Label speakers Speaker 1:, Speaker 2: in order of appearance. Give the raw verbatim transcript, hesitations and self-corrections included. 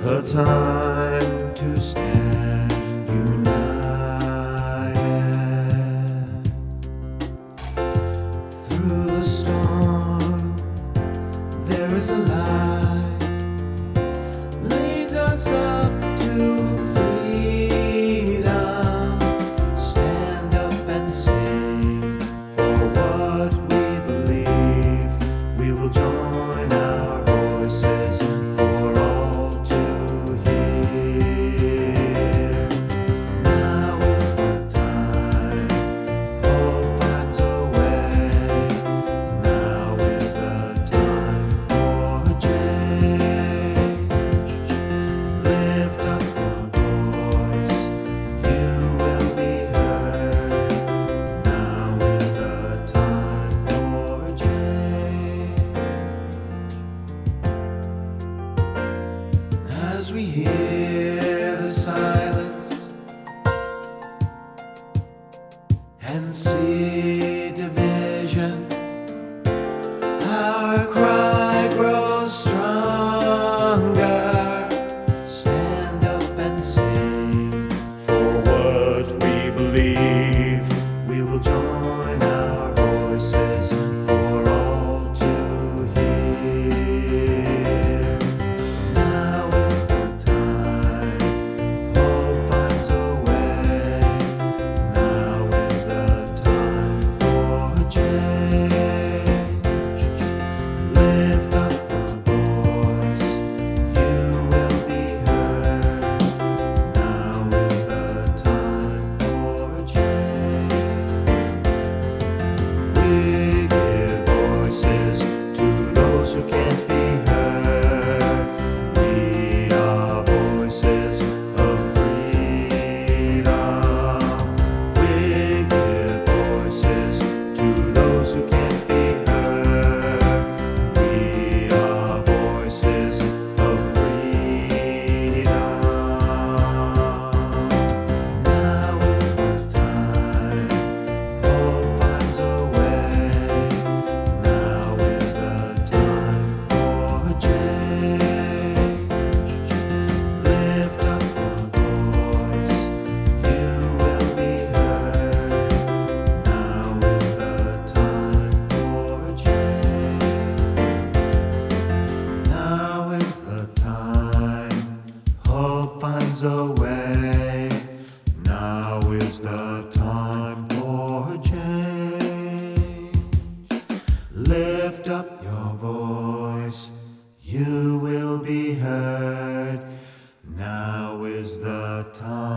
Speaker 1: A time to stand united through the storm. There is a light leads us up to freedom. Stand up and sing for what we believe. We will join our voices for all to hear. Now is the time, hope finds a way. Now is the time for change. Lift up your voice, you will be heard. Now is the time for change. As we hear the silence and see division, our cry grows stronger. Stand up and sing for what we believe. We will join our voices for all to hear. Now is the time, hope finds a way. Now is the time for change. Lift up your voice, you will be heard. Now is the time for change. We give voices to those who can't be heard. We are voices of freedom. We give voices to those who can't be heard. We are voices of freedom. Now is the time, hope finds a way. Now is the time for change. Lift up your voice, you will be heard. Now is the time for change. Now is the time, hope finds a way. Now is the time for change. Lift up your voice, you will be heard. Now is the time.